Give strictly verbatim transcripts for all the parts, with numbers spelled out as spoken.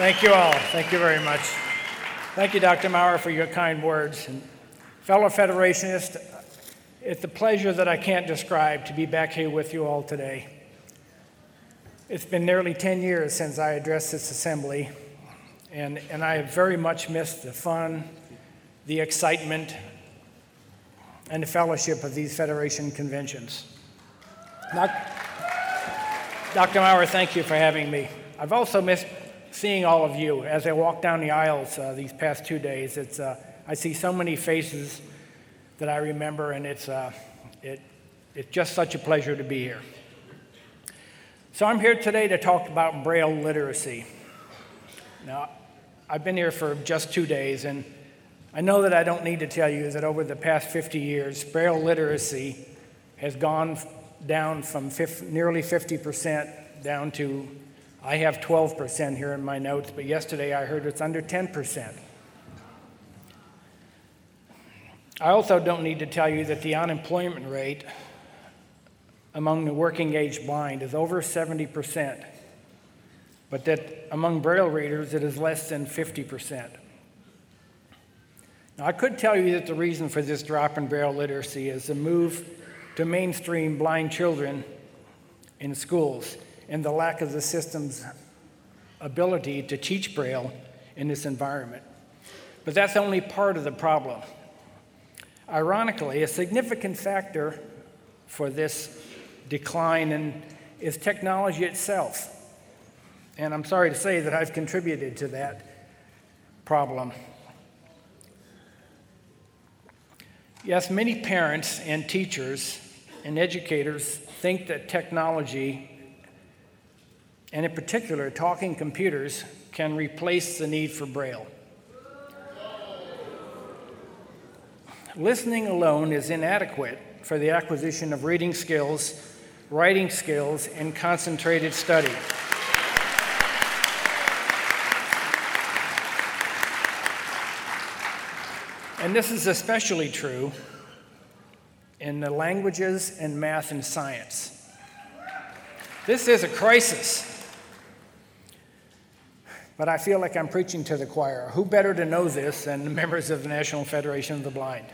Thank you all. Thank you very much. Thank you, Doctor Maurer, for your kind words. And fellow Federationists, it's a pleasure that I can't describe to be back here with you all today. It's been nearly ten years since I addressed this assembly, and, and I have very much missed the fun, the excitement, and the fellowship of these Federation conventions. Doc, Doctor Maurer, thank you for having me. I've also missed seeing all of you as I walk down the aisles uh, these past two days. It's, uh, I see so many faces that I remember, and it's, uh, it, it's just such a pleasure to be here. So I'm here today to talk about Braille literacy. Now, I've been here for just two days, and I know that I don't need to tell you that over the past fifty years, Braille literacy has gone down from fifty, nearly fifty percent down to, I have twelve percent here in my notes, but yesterday I heard it's under ten percent. I also don't need to tell you that the unemployment rate among the working age blind is over seventy percent, but that among Braille readers it is less than fifty percent. Now, I could tell you that the reason for this drop in Braille literacy is the move to mainstream blind children in schools and the lack of the system's ability to teach Braille in this environment. But that's only part of the problem. Ironically, a significant factor for this decline in, is technology itself. And I'm sorry to say that I've contributed to that problem. Yes, many parents and teachers and educators think that technology, and in particular talking computers, can replace the need for Braille. Listening alone is inadequate for the acquisition of reading skills, writing skills, and concentrated study. And this is especially true in the languages and math and science. This is a crisis. But I feel like I'm preaching to the choir. Who better to know this than the members of the National Federation of the Blind?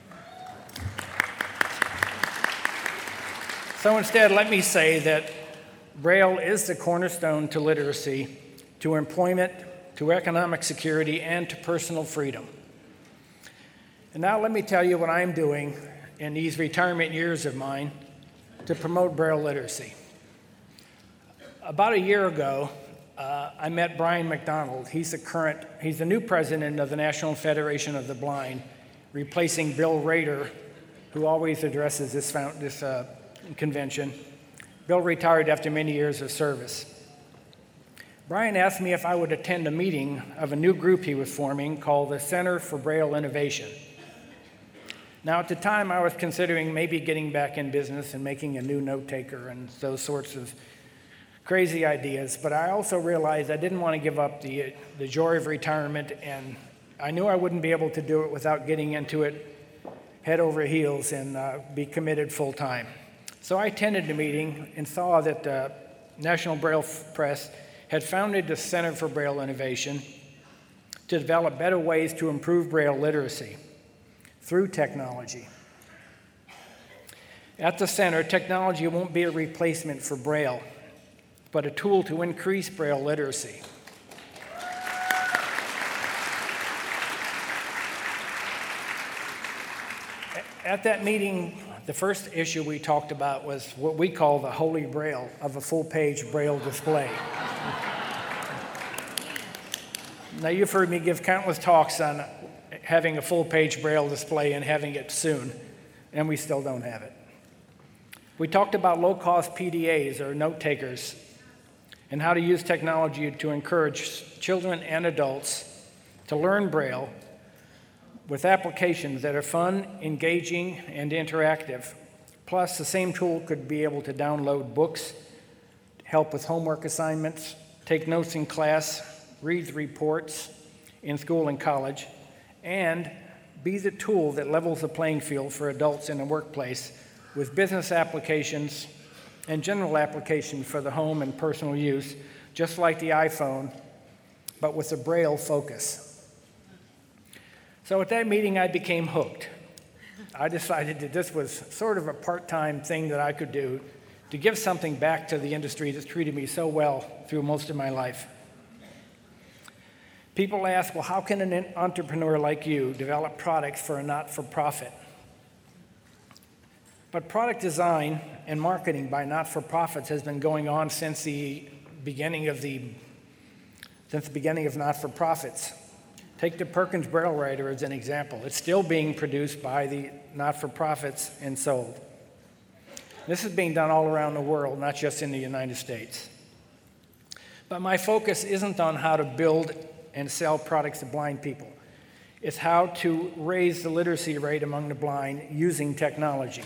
So instead, let me say that Braille is the cornerstone to literacy, to employment, to economic security, and to personal freedom. And now let me tell you what I'm doing in these retirement years of mine to promote Braille literacy. About a year ago, uh, I met Brian McDonald. He's the current, he's the new president of the National Federation of the Blind, replacing Bill Rader, who always addresses this, this uh, convention. Bill retired after many years of service. Brian asked me if I would attend a meeting of a new group he was forming called the Center for Braille Innovation. Now, at the time, I was considering maybe getting back in business and making a new note taker and those sorts of crazy ideas, but I also realized I didn't want to give up the, the joy of retirement, and I knew I wouldn't be able to do it without getting into it head over heels and uh, be committed full time. So I attended the meeting and saw that the National Braille Press had founded the Center for Braille Innovation to develop better ways to improve Braille literacy through technology. At the center, technology won't be a replacement for Braille, but a tool to increase Braille literacy. At that meeting, the first issue we talked about was what we call the Holy Braille of a full-page Braille display. Now, you've heard me give countless talks on having a full-page Braille display and having it soon, and we still don't have it. We talked about low-cost P D As, or note takers, and how to use technology to encourage children and adults to learn Braille with applications that are fun, engaging, and interactive. Plus, the same tool could be able to download books, help with homework assignments, take notes in class, read reports in school and college, and be the tool that levels the playing field for adults in the workplace with business applications and general application for the home and personal use, just like the iPhone but with a Braille focus. So at that meeting, I became hooked. I decided that this was sort of a part-time thing that I could do to give something back to the industry that's treated me so well through most of my life. People ask, well, how can an entrepreneur like you develop products for a not-for-profit? But product design and marketing by not-for-profits has been going on since the beginning of the since the beginning of not-for-profits. Take the Perkins Braille Writer as an example. It's still being produced by the not-for-profits and sold. This is being done all around the world, not just in the United States. But my focus isn't on how to build and sell products to blind people. It's how to raise the literacy rate among the blind using technology.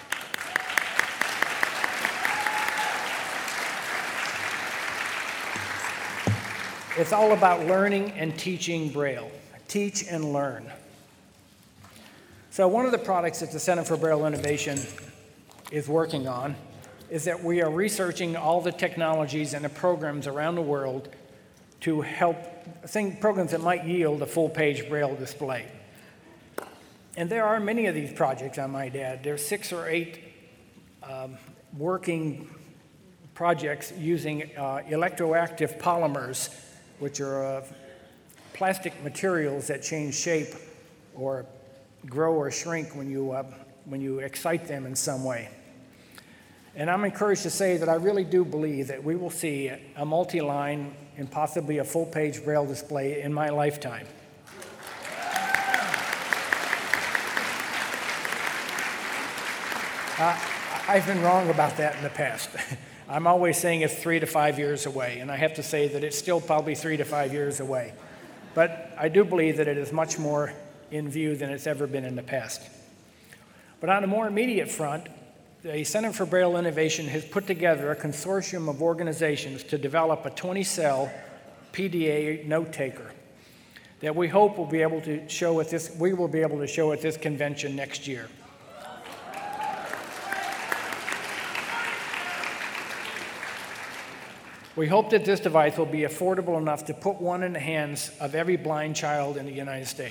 It's all about learning and teaching Braille. Teach and learn. So one of the products that the Center for Braille Innovation is working on is that we are researching all the technologies and the programs around the world to help think programs that might yield a full-page Braille display. And there are many of these projects, I might add. There are six or eight um, working projects using uh, electroactive polymers, which are uh, plastic materials that change shape or grow or shrink when you, uh, when you excite them in some way. And I'm encouraged to say that I really do believe that we will see a multi-line and possibly a full-page Braille display in my lifetime. uh, I've been wrong about that in the past. I'm always saying it's three to five years away, and I have to say that it's still probably three to five years away. But I do believe that it is much more in view than it's ever been in the past. But on a more immediate front, the Center for Braille Innovation has put together a consortium of organizations to develop a twenty-cell P D A note taker that we hope will be able to show at this, we will be able to show at this convention next year. We hope that this device will be affordable enough to put one in the hands of every blind child in the United States.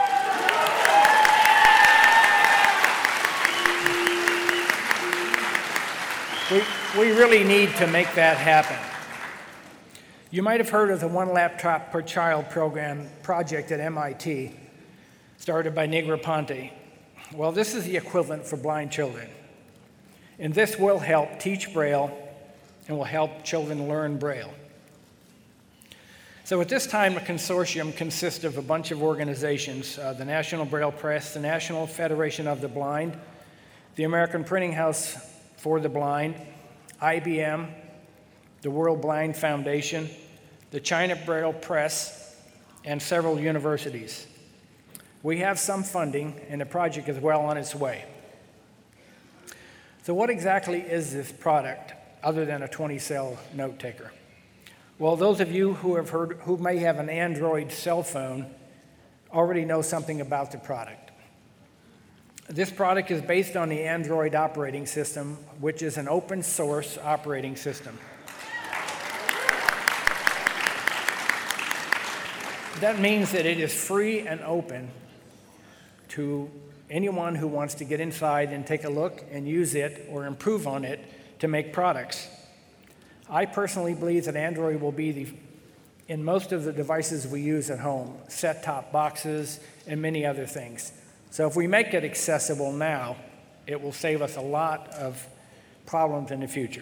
We, we really need to make that happen. You might have heard of the One Laptop Per Child program project at M I T, started by Negroponte. Well, this is the equivalent for blind children. And this will help teach Braille and will help children learn Braille. So at this time, the consortium consists of a bunch of organizations, uh, the National Braille Press, the National Federation of the Blind, the American Printing House for the Blind, I B M, the World Blind Foundation, the China Braille Press, and several universities. We have some funding, and the project is well on its way. So what exactly is this product other than a twenty-cell note taker? Well, those of you who have heard, who may have an Android cell phone already know something about the product. This product is based on the Android operating system, which is an open source operating system. That means that it is free and open to anyone who wants to get inside and take a look and use it or improve on it to make products. I personally believe that Android will be the, in most of the devices we use at home, set-top boxes and many other things. So if we make it accessible now, it will save us a lot of problems in the future.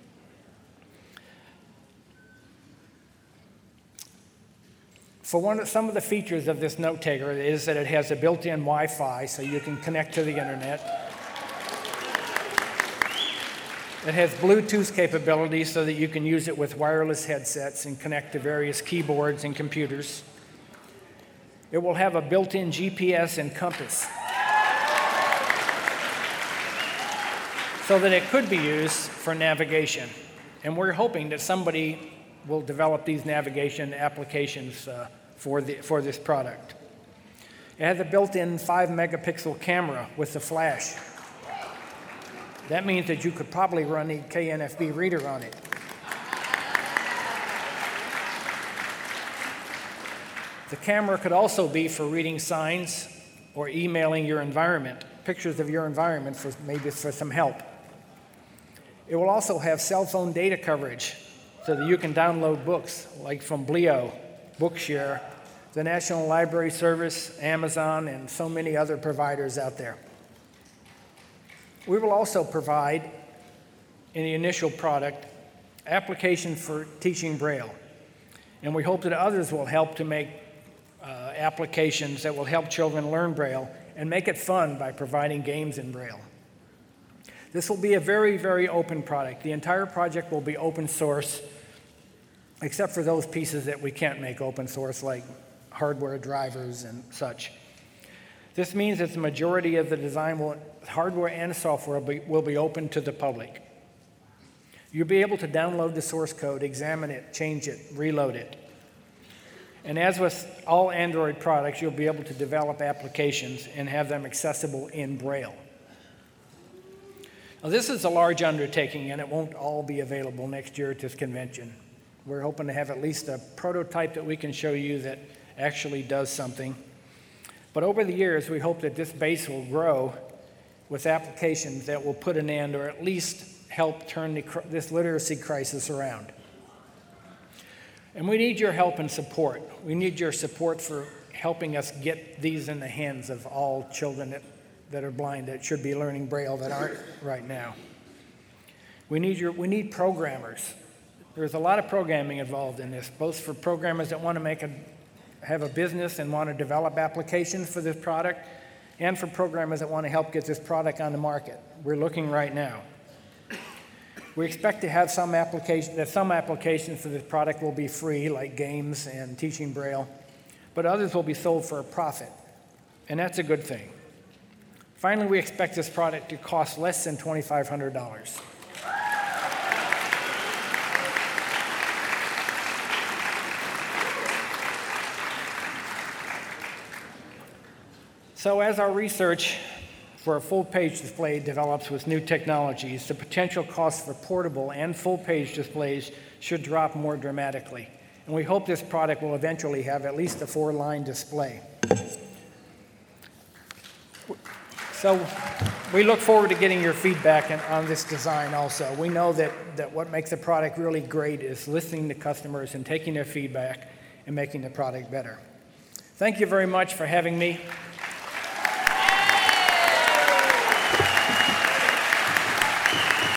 For one of, some of the features of this note taker is that it has a built-in Wi-Fi, so you can connect to the internet. It has Bluetooth capability so that you can use it with wireless headsets and connect to various keyboards and computers. It will have a built-in G P S and compass so that it could be used for navigation. And we're hoping that somebody will develop these navigation applications uh, for, the, for this product. It has a built-in five megapixel camera with the flash. That means that you could probably run a K N F B reader on it. The camera could also be for reading signs or emailing your environment, pictures of your environment for maybe for some help. It will also have cell phone data coverage so that you can download books like from Blio, Bookshare, the National Library Service, Amazon, and so many other providers out there. We will also provide, in the initial product, applications for teaching Braille. And we hope that others will help to make uh, applications that will help children learn Braille and make it fun by providing games in Braille. This will be a very, very open product. The entire project will be open source, except for those pieces that we can't make open source, like hardware drivers and such. This means that the majority of the design, will, hardware and software, will be, will be open to the public. You'll be able to download the source code, examine it, change it, reload it. And as with all Android products, you'll be able to develop applications and have them accessible in Braille. Now, this is a large undertaking, and it won't all be available next year at this convention. We're hoping to have at least a prototype that we can show you that actually does something. But over the years, we hope that this base will grow with applications that will put an end, or at least help turn the, this literacy crisis around. And we need your help and support. We need your support for helping us get these in the hands of all children that, that are blind, that should be learning Braille, that aren't right now. We need, your, we need programmers. There's a lot of programming involved in this, both for programmers that want to make a, have a business and want to develop applications for this product, and for programmers that want to help get this product on the market. We're looking right now. We expect to have some application, that some applications for this product will be free, like games and teaching Braille, but others will be sold for a profit, and that's a good thing. Finally, we expect this product to cost less than twenty-five hundred dollars. So as our research for a full-page display develops with new technologies, the potential cost for portable and full-page displays should drop more dramatically. And we hope this product will eventually have at least a four-line display. So we look forward to getting your feedback on this design also. We know that, that what makes the product really great is listening to customers and taking their feedback and making the product better. Thank you very much for having me.